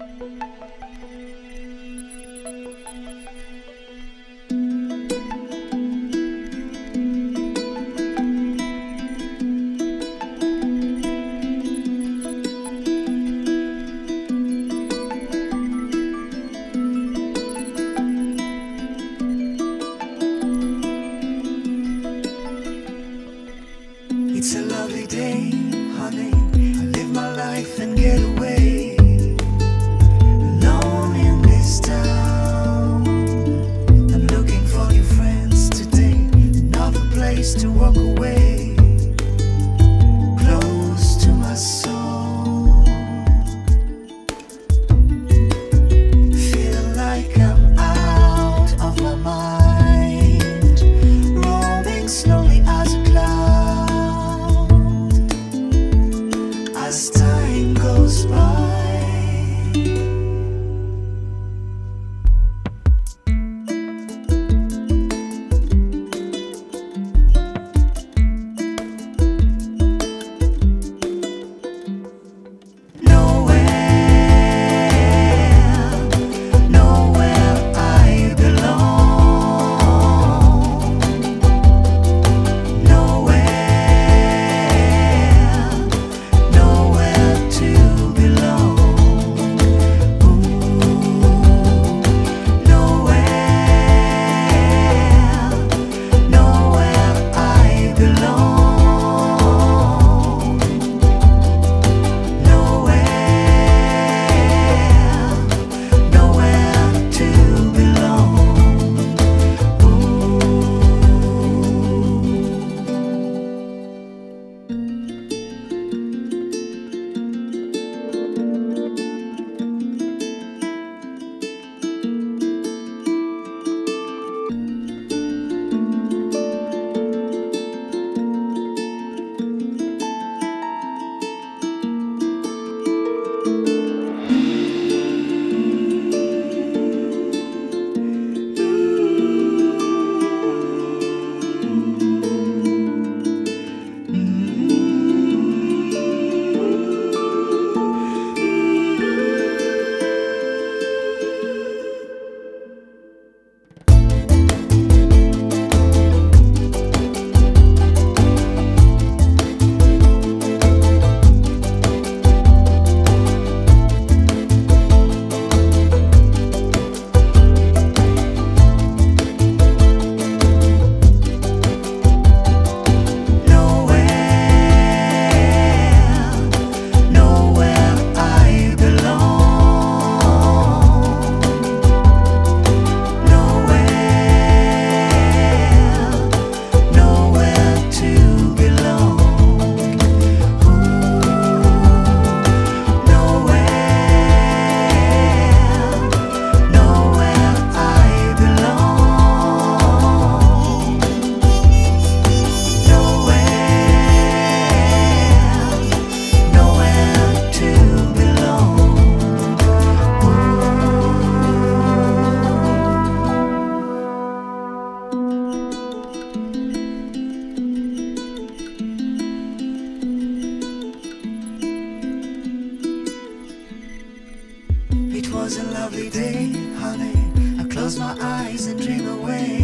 It's a lovely day, honey. I live my life and get away. Alone in this town. I'm looking for new friends today. Another place to walk away. Close to my soul. Feeling like I'm out of my mind. Roaming slowly as a cloud. As time goes by, nowhere I belong. Nowhere to belong. Nowhere I belong. Nowhere to belong. Nowhere I belong. Nowhere to belong. Nowhere I belong. Nowhere to belong. It was a lovely day, honey. I close my eyes and dream away.